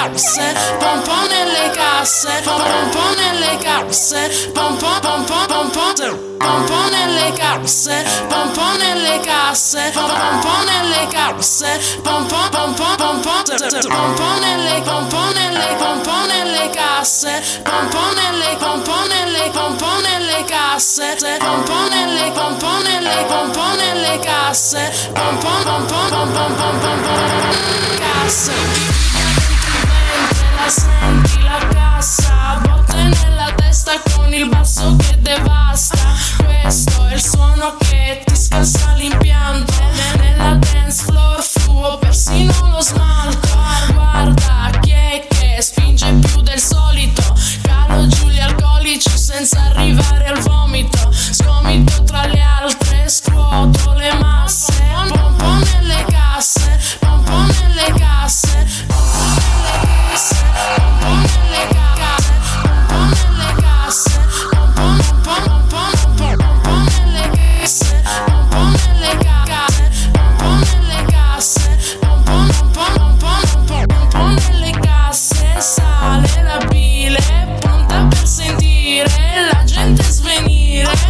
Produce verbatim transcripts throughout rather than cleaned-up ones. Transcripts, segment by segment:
casse, pom pom nelle casse, pom pom nelle casse, pom pom pom pom pom pom pom pom nelle casse, pom pom nelle casse, pom pom nelle casse, pom pom pom pom pom pom pom nelle pom pom nelle pom pom nelle casse, pom pom nelle pom pom nelle pom pom nelle casse, pom pom nelle pom pom nelle pom pom nelle casse, pom pom pom pom pom pom pom pom pom casse. La senti la cassa, botte nella testa con il basso che devasta. Questo è il suono che ti scassa l'impianto. Nella dance floor fluo persino lo smalto. Guarda chi è che spinge più del solito. Calo giù gli alcolici senza arrivare al vomito. Sgomito tra le altre, scuoto le masse. Pom pom nelle casse, pom pom nelle casse, pom pom nelle casse, pom pom nelle casse, pom pom nelle casse, pom pom pom pom pom pom nelle casse, pom pom nelle casse, pom pom nelle casse, pom pom pom pom pom nelle casse. Sale la bile, pronta per sentire la gente svenire.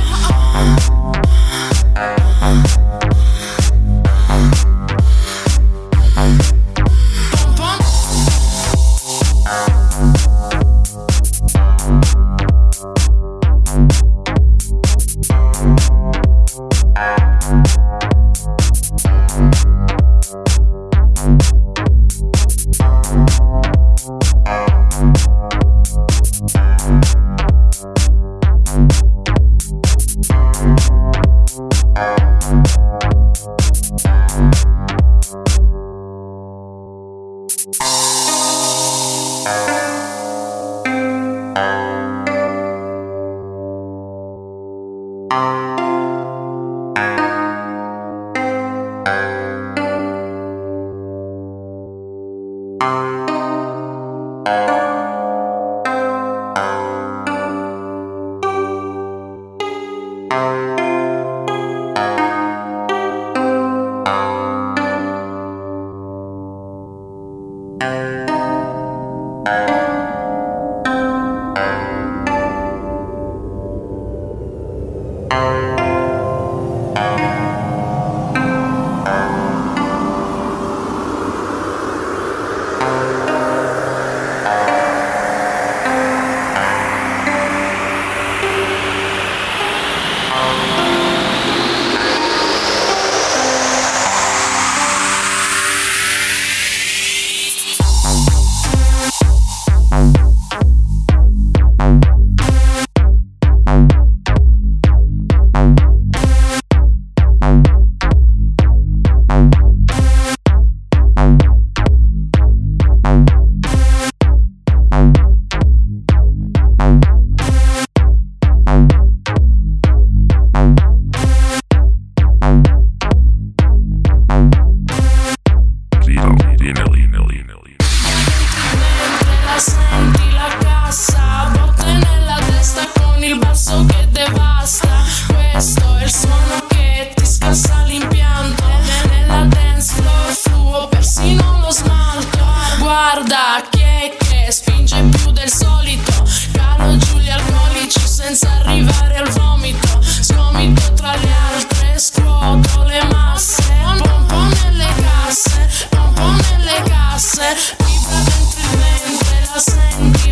Guarda chi è che spinge più del solito. Calo giù gli alcolici senza arrivare al vomito. Sgomito tra le altre, scuoto le masse. Pom pom nelle casse, pom pom nelle casse. Vibra dentro il ventre, la senti